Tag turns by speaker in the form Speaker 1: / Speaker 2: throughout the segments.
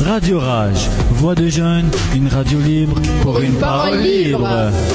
Speaker 1: Radio Rage, voix de jeunes, une radio libre pour une parole libre.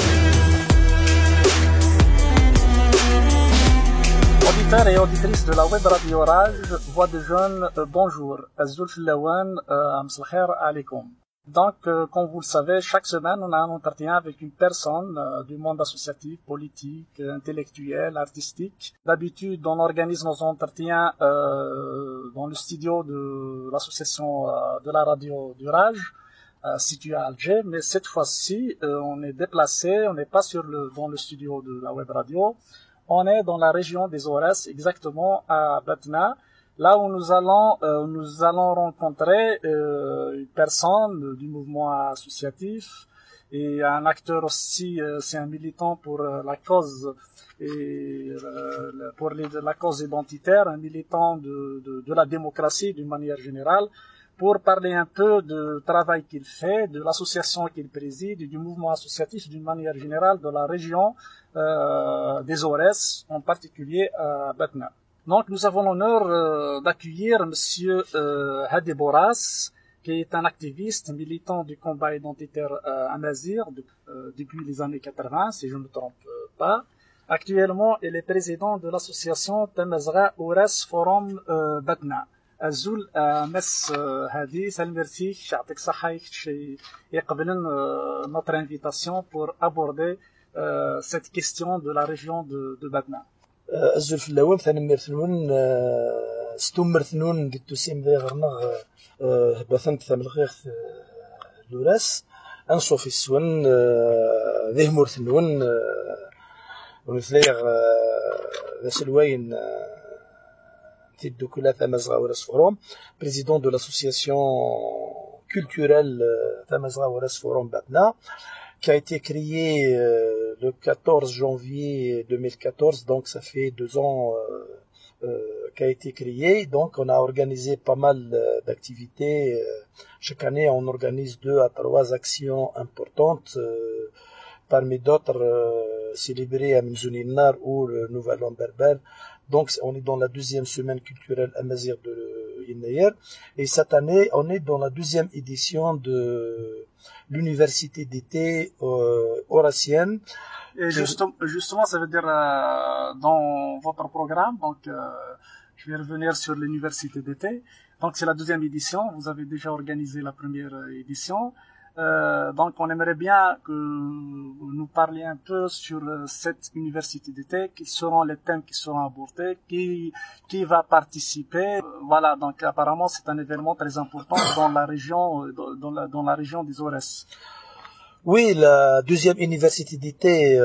Speaker 2: Auditeurs et auditrices de la web radio Rage, voix de jeunes, bonjour. Azul Filawan, Amsal Khair alaikum. Donc, comme vous le savez, chaque semaine, on a un entretien avec une personne du monde associatif, politique, intellectuel, artistique. D'habitude, on organise nos entretiens dans le studio de l'association de la radio du Rage, situé à Alger. Mais cette fois-ci, on est déplacé, on n'est pas dans le studio de la web radio. On est dans la région des Aurès, exactement à Batna. Là où nous allons rencontrer une personne du mouvement associatif et un acteur aussi, c'est un militant pour la cause et pour la cause identitaire, un militant de la démocratie d'une manière générale, pour parler un peu du travail qu'il fait, de l'association qu'il préside, et du mouvement associatif d'une manière générale de la région des Aurès, en particulier à Batna. Donc, nous avons l'honneur d'accueillir Monsieur Hadi Boras, qui est un activiste, militant du combat identitaire amazigh depuis les années 80, si je ne me trompe pas. Actuellement, il est président de l'association Tamazgha Aurès Forum Batna. Azul Mess Hadi, salut merci, يعطيك الصحة يقبلن notre invitation pour aborder cette question de la région de Batna.
Speaker 3: أزول في اللوام ثاني مرثنون ستوم مرثنون قد تسيم ذي غرنا بثنت ثم الغيخ لوراس أنصو في السون ذي مرثنون ونثليغ ذا سلوين تدو كلا ثمزغا ورس فوروم président de l'association culturelle ثمزغا ورس فوروم باتنا qui a été créé le 14 janvier 2014, donc ça fait 2 ans qu'a été créé. Donc on a organisé pas mal d'activités. Chaque année on organise 2 à 3 actions importantes, parmi d'autres célébrées à Mzouninnar ou le Nouvel An Berbère. Donc on est dans la 2e semaine culturelle amazigh de Yennayer, et cette année on est dans la 2e édition de l'université d'été aurassienne.
Speaker 2: Et justement, ça veut dire dans votre programme, donc je vais revenir sur l'université d'été. Donc c'est la 2e édition, vous avez déjà organisé la première édition. Donc on aimerait bien que vous nous parliez un peu sur cette université d'été, quels seront les thèmes qui seront abordés, qui va participer. Voilà, donc apparemment c'est un événement très important dans la région dans la région des Aurès.
Speaker 3: Oui, la 2e université d'été,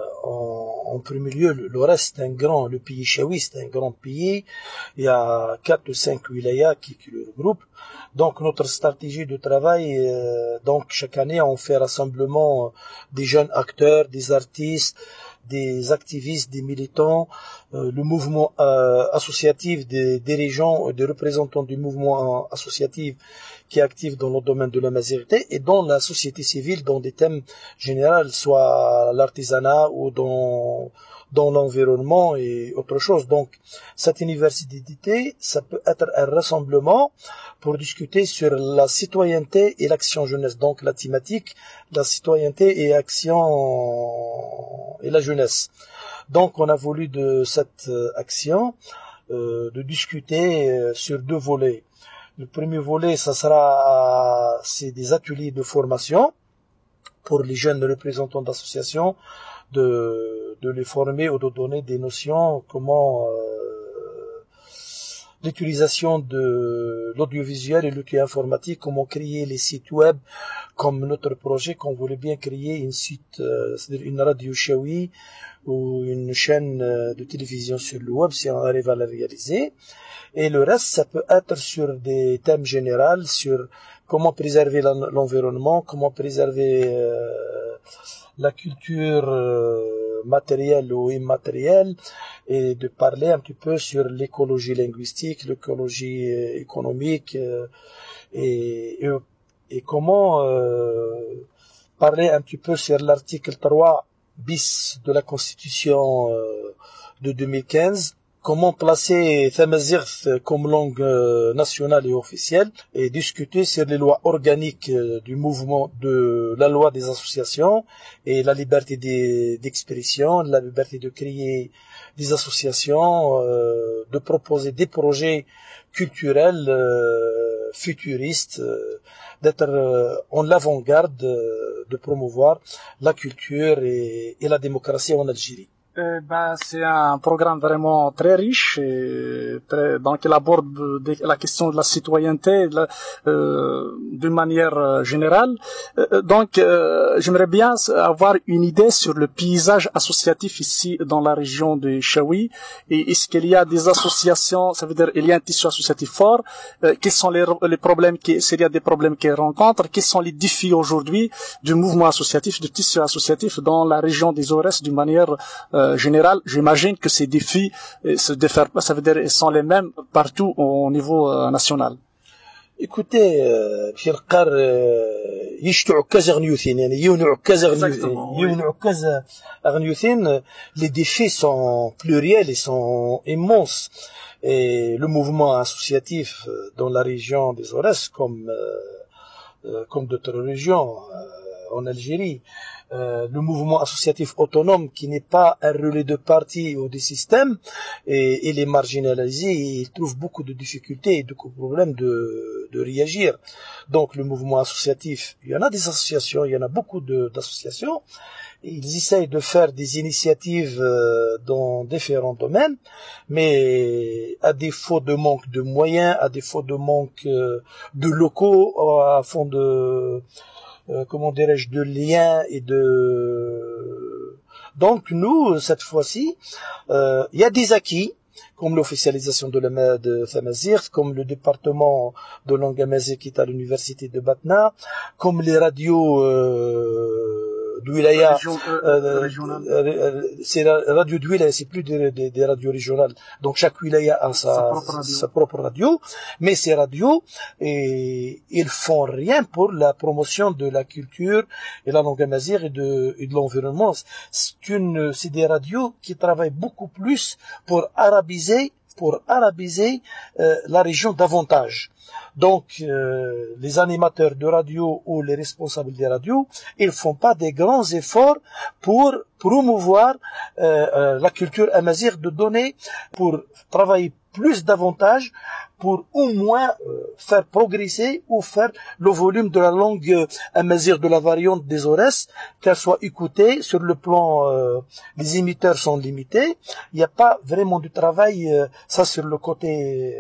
Speaker 3: en premier lieu, l'Aurès, le pays chaoui, c'est un grand pays. Il y a 4 ou 5 wilayas qui le regroupent. Donc, notre stratégie de travail, donc, chaque année, on fait rassemblement des jeunes acteurs, des artistes, des activistes, des militants, le mouvement associatif des dirigeants, des représentants du mouvement associatif qui est actif dans le domaine de la mazirité, et dans la société civile, dans des thèmes généraux, soit l'artisanat ou dans l'environnement et autre chose. Donc, cette université d'été, ça peut être un rassemblement pour discuter sur la citoyenneté et l'action jeunesse. Donc, la thématique, la citoyenneté et action et la jeunesse. Donc, on a voulu de cette action de discuter sur 2 volets. Le premier volet, c'est des ateliers de formation pour les jeunes représentants d'associations, de les former ou de donner des notions, comment l'utilisation de l'audiovisuel et l'outil informatique, comment créer les sites web, comme notre projet qu'on voulait bien créer c'est-à-dire une radio chaoui ou une chaîne de télévision sur le web, si on arrive à la réaliser. Et le reste, ça peut être sur des thèmes généraux, sur comment préserver l'environnement, comment préserver la culture matérielle ou immatérielle, et de parler un petit peu sur l'écologie linguistique, l'écologie économique, et comment parler un petit peu sur l'article 3 bis de la Constitution de 2015, comment placer Tamazight comme langue nationale et officielle, et discuter sur les lois organiques du mouvement de la loi des associations et la liberté d'expression, la liberté de créer des associations, de proposer des projets culturels futuristes, d'être en l'avant-garde, de promouvoir la culture et la démocratie en Algérie.
Speaker 2: C'est un programme vraiment très riche et donc il aborde la question de la citoyenneté d'une manière générale. J'aimerais bien avoir une idée sur le paysage associatif ici dans la région de Chaoui. Et est-ce qu'il y a des associations, ça veut dire il y a un tissu associatif fort, quels sont les problèmes s'il y a des problèmes qu'ils rencontrent, quels sont les défis aujourd'hui du mouvement associatif, du tissu associatif dans la région des Aurès d'une manière général. J'imagine que ces défis ça veut dire ils sont les mêmes partout au niveau national.
Speaker 3: Écoutez, في القار يشتو عكاز غنيوثين يعني يونو عكاز غنيوثين. Les défis sont pluriels et sont immenses, et le mouvement associatif dans la région des Aurès comme d'autres régions en Algérie, le mouvement associatif autonome qui n'est pas un relais de parti ou de système, et il est marginalisé, et il trouve beaucoup de difficultés et de problèmes de réagir. Donc le mouvement associatif, il y en a des associations, il y en a beaucoup d'associations, ils essayent de faire des initiatives dans différents domaines, mais à défaut de manque de moyens, à défaut de manque de locaux, à fond de comment dirais-je, de liens et donc nous, cette fois-ci, il y a des acquis, comme l'officialisation de Tamazight, comme le département de langue amazigh qui est à l'université de Batna, comme les radios d'Ouilaya, c'est la radio d'Ouilaya, c'est plus des radios régionales. Donc chaque wilaya a sa propre radio, mais ces radios, ils font rien pour la promotion de la culture et la langue amazigh et de l'environnement. C'est des radios qui travaillent beaucoup plus pour arabiser la région davantage. Donc, les animateurs de radio ou les responsables des radios, ils font pas des grands efforts pour promouvoir la culture amazigh, de donner, pour travailler plus davantage, pour au moins faire progresser ou faire le volume de la langue amazigh de la variante des Aurès, qu'elle soit écoutée. Sur le plan, les émetteurs sont limités. Il n'y a pas vraiment de travail, ça sur le côté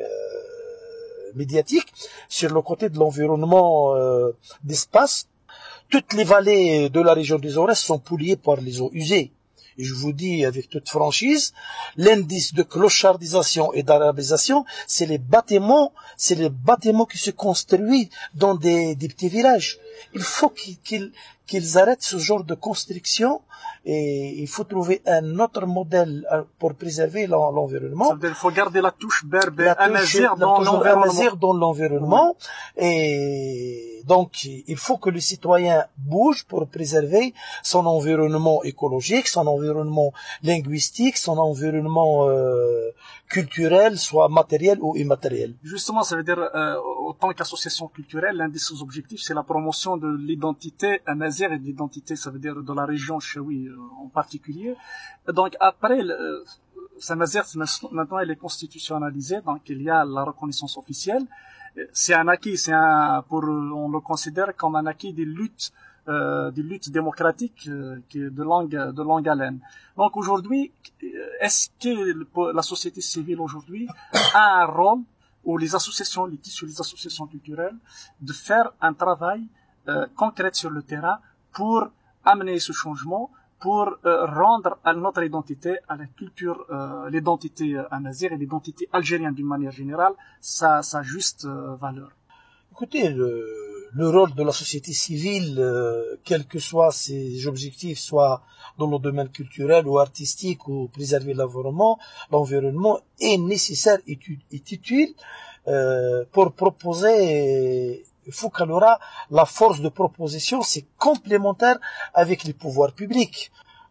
Speaker 3: médiatique. Sur le côté de l'environnement d'espace, toutes les vallées de la région des Aurès sont polluées par les eaux usées. Et je vous dis avec toute franchise, l'indice de clochardisation et d'arabisation, c'est les bâtiments qui se construisent dans des petits villages. Il faut qu'ils arrêtent ce genre de construction, et il faut trouver un autre modèle pour préserver l'environnement.
Speaker 2: Il faut garder la touche berbère amazigh dans
Speaker 3: l'environnement. Et donc, il faut que le citoyen bouge pour préserver son environnement écologique, son environnement linguistique, son environnement culturel, soit matériel ou immatériel.
Speaker 2: Justement, ça veut dire, en tant qu'association culturelle, l'un de ses objectifs, c'est la promotion de l'identité amazigh et de l'identité, ça veut dire de la région Chaoui en particulier. Donc après, Tamazight, maintenant, elle est constitutionnalisée, donc il y a la reconnaissance officielle. C'est un acquis, on le considère comme un acquis des luttes démocratiques de longue haleine. Donc aujourd'hui, est-ce que la société civile aujourd'hui a un rôle, ou les associations, les associations culturelles, de faire un travail concret sur le terrain pour amener ce changement, pour rendre à notre identité, à la culture, l'identité amazigh et l'identité algérienne d'une manière générale, sa juste valeur.
Speaker 3: Écoutez, le rôle de la société civile, quels que soient ses objectifs, soit dans le domaine culturel ou artistique ou préserver l'environnement est nécessaire et utile pour proposer. Il faut qu'elle aura la force de proposition, c'est complémentaire avec les pouvoirs publics.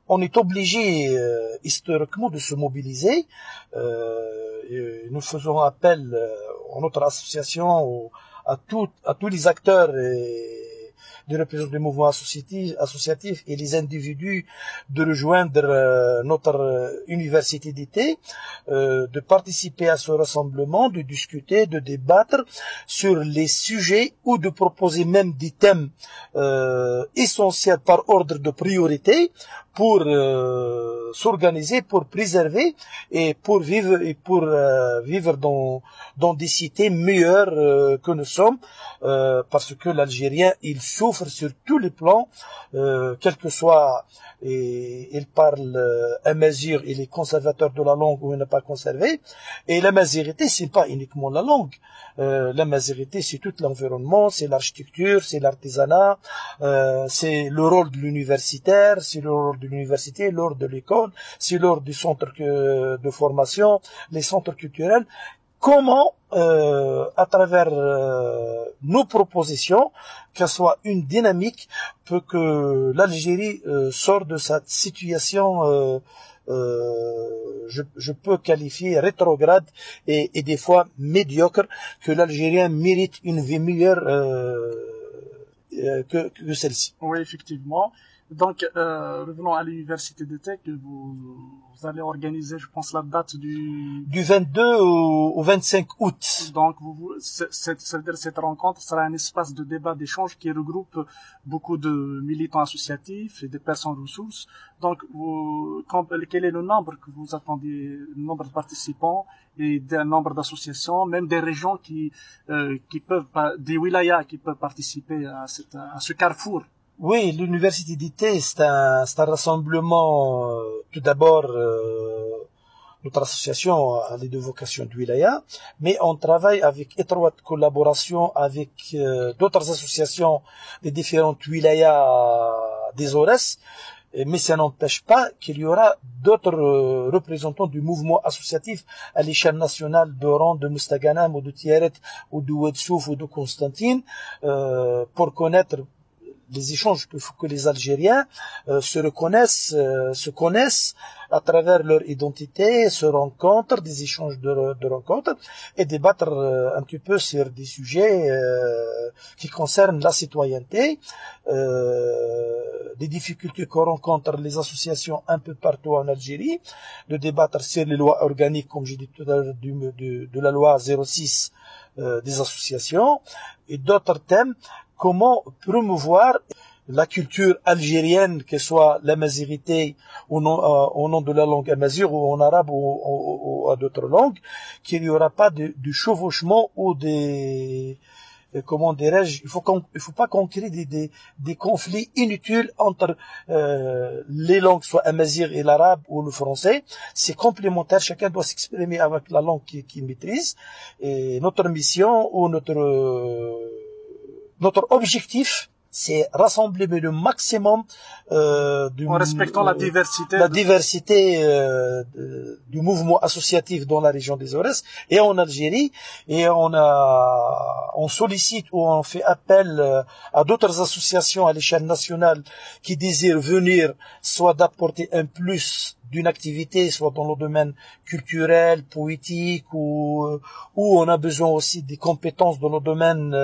Speaker 3: on est obligé historiquement de se mobiliser. Et nous faisons appel à notre association, à tous les acteurs de représenter des mouvements associatifs et les individus de rejoindre notre université d'été, de participer à ce rassemblement, de discuter, de débattre sur les sujets ou de proposer même des thèmes essentiels par ordre de priorité pour s'organiser, pour préserver et pour vivre dans des cités meilleures que nous sommes, parce que l'Algérien il souffre sur tous les plans, quel que soit, et il parle amazigh, il est conservateur de la langue ou il n'est pas conservé. Et l'amazighité c'est pas uniquement la langue, l'amazighité c'est tout l'environnement, c'est l'architecture, c'est l'artisanat, c'est le rôle de l'universitaire, c'est le rôle de l'université, le rôle de l'école, c'est le rôle du centre de formation, les centres culturels. Comment, à travers nos propositions, qu'elle soit une dynamique, pour que l'Algérie sorte de cette situation, je peux qualifier rétrograde et des fois médiocre, que l'Algérien mérite une vie meilleure que celle-ci.
Speaker 2: Oui, effectivement. Donc, revenons à l'université d'été que vous allez organiser, je pense, la date du
Speaker 3: 22 au 25 août.
Speaker 2: Donc, ça veut dire cette rencontre sera un espace de débat, d'échange qui regroupe beaucoup de militants associatifs et des personnes ressources. Donc, quel est le nombre que vous attendez, le nombre de participants et un nombre d'associations, même des régions qui peuvent, des wilayas qui peuvent participer à ce carrefour?
Speaker 3: Oui, l'université d'été, c'est un rassemblement, tout d'abord, notre association a les deux vocations de wilaya, mais on travaille avec étroite collaboration avec d'autres associations des différentes wilayas des Aurès, mais ça n'empêche pas qu'il y aura d'autres représentants du mouvement associatif à l'échelle nationale d'Oran, de Moustaghanam, ou de Tiaret, ou de Ouedsouf, ou de Constantine, pour connaître les échanges, il faut que les Algériens se connaissent à travers leur identité, se rencontrent, des échanges de rencontres, et débattre un petit peu sur des sujets qui concernent la citoyenneté, des difficultés que rencontrent les associations un peu partout en Algérie, de débattre sur les lois organiques, comme j'ai dit tout à l'heure, de la loi 06 des associations, et d'autres thèmes. Comment promouvoir la culture algérienne, que soit l'amazighité au nom de la langue amazigh, ou en arabe, ou à d'autres langues, qu'il n'y aura pas de chevauchement ou comment dirais-je, il faut pas qu'on crée des conflits inutiles entre les langues, soit amazigh et l'arabe ou le français. C'est complémentaire, chacun doit s'exprimer avec la langue qu'il maîtrise. Et notre mission ou notre objectif, c'est rassembler le maximum
Speaker 2: en respectant la
Speaker 3: diversité du mouvement associatif dans la région des Aurès et en Algérie, et on sollicite ou on fait appel à d'autres associations à l'échelle nationale qui désirent venir, soit d'apporter un plus d'une activité, soit dans le domaine culturel, poétique, ou on a besoin aussi des compétences dans le domaine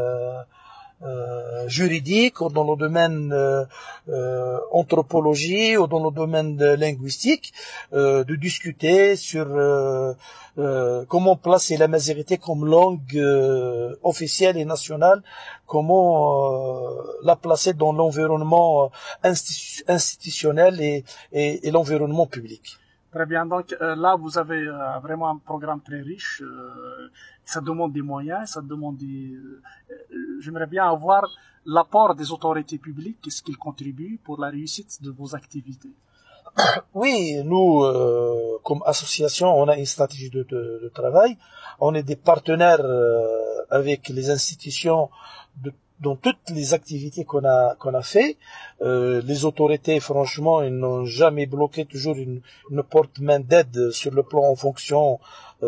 Speaker 3: juridique, ou dans le domaine anthropologie, ou dans le domaine linguistique, de discuter sur comment placer la l'amazighité comme langue officielle et nationale, comment la placer dans l'environnement institutionnel et l'environnement public.
Speaker 2: Très bien. Donc là, vous avez vraiment un programme très riche. Ça demande des moyens, ça demande j'aimerais bien avoir l'apport des autorités publiques. Qu'est-ce qu'ils contribuent pour la réussite de vos activités?
Speaker 3: Oui, nous, comme association, on a une stratégie de travail. On est des partenaires avec les institutions dans toutes les activités qu'on a fait. Les autorités, franchement, ils n'ont jamais bloqué, toujours une porte-main d'aide sur le plan en fonction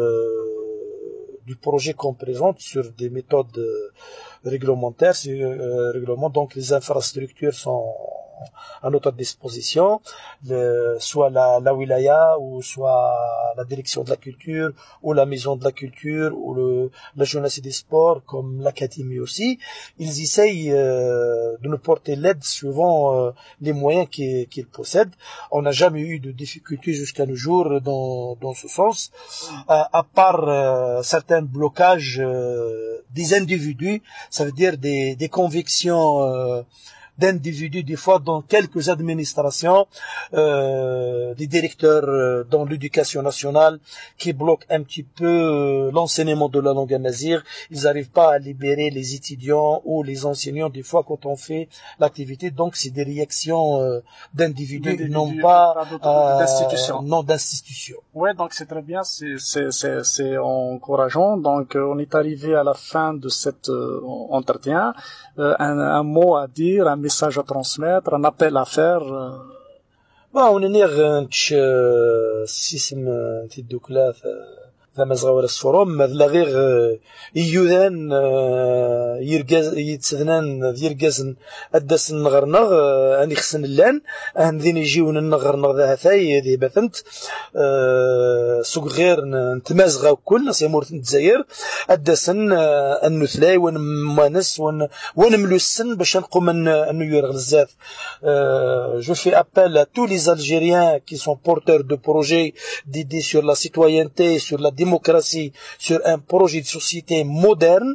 Speaker 3: du projet qu'on présente, sur des méthodes réglementaires, donc les infrastructures à notre disposition, soit la wilaya, ou soit la direction de la culture, ou la maison de la culture, ou la jeunesse et des sports, comme l'académie aussi. Ils essayent de nous porter l'aide suivant les moyens qu'ils possèdent. On n'a jamais eu de difficultés jusqu'à nos jours dans ce sens, à part certains blocages des individus, ça veut dire des convictions d'individus, des fois dans quelques administrations, des directeurs dans l'éducation nationale qui bloquent un petit peu l'enseignement de la langue amazigh. Ils n'arrivent pas à libérer les étudiants ou les enseignants des fois quand on fait l'activité. Donc c'est des réactions d'individus, non pas d'institutions. Non d'institutions.
Speaker 2: Ouais, donc c'est très bien, c'est encourageant. Donc on est arrivé à la fin de cet entretien. Un mot à dire, un message à transmettre, un appel à faire.
Speaker 3: on est سيسم تدوكلا ثم صغار الصروم لا غير يودان يتسذنان يرجزن الدس النغرنغ اني خصن اللان ذين يجيون النغرنغ ذا ثاي ذي بثنت سوق غير نتمازغا كل سيمورت الجزائر الدسن النثلاي ونمانس ونملو السن باش نقوم انو يرغ الزاف. Je fais appel à tous les Algériens qui sont porteurs de projets d'idées sur la citoyenneté, sur la démocratie, sur un projet de société moderne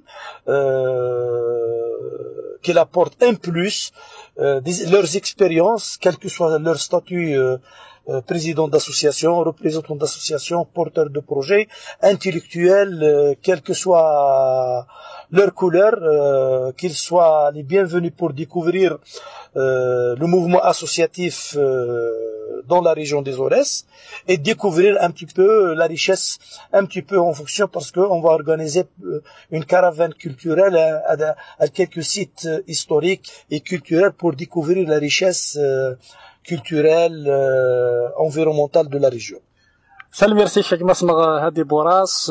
Speaker 3: qui apporte un plus, leurs expériences, quel que soit leur statut, président d'association, représentant d'association, porteur de projet, intellectuel, quelle que soit leur couleur, qu'ils soient les bienvenus pour découvrir le mouvement associatif dans la région des Aurès et découvrir un petit peu la richesse, un petit peu en fonction, parce qu'on va organiser une caravane culturelle à quelques sites historiques et culturels pour découvrir la richesse culturelle, environnementale de la région.
Speaker 2: Salut, merci Cheikh Masmar Hadi Boras.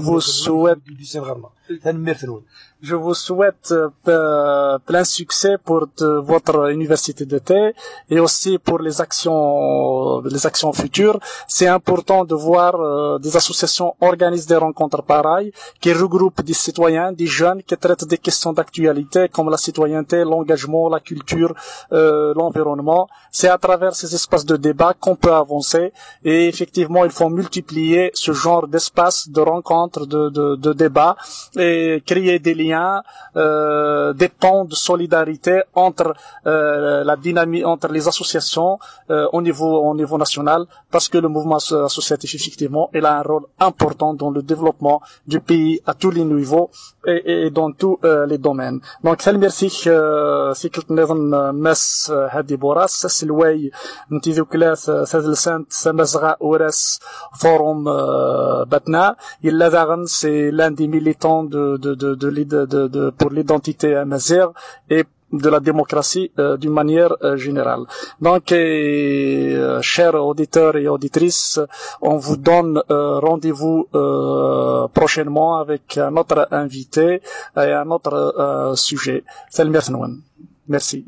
Speaker 2: Je vous souhaite plein succès pour votre université d'été et aussi pour les actions futures. C'est important de voir des associations organisent des rencontres pareilles qui regroupent des citoyens, des jeunes qui traitent des questions d'actualité comme la citoyenneté, l'engagement, la culture, l'environnement. C'est à travers ces espaces de débat qu'on peut avancer et effectivement il faut multiplier ce genre d'espaces de rencontres, de débats et créer des liens, des ponts de solidarité entre la dynamique, entre les associations au niveau national, parce que le mouvement associatif effectivement il a un rôle important dans le développement du pays à tous les niveaux et dans tous les domaines. Donc merci سيكلت نظن مس هادي بوراس سلواي نتي ذوك ثلاث سمزغا أوراس فوروم باتنا إلا ذاغن سي l'un des militants pour l'identité amazigh et de la démocratie d'une manière générale. Donc, chers auditeurs et auditrices, on vous donne rendez-vous prochainement avec un autre invité et un autre sujet. Salam Mersenouan. Merci.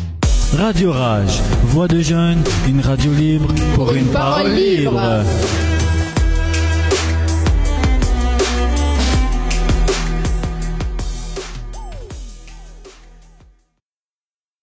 Speaker 1: Radio Rage, voix de jeunes, une radio libre pour une parole libre.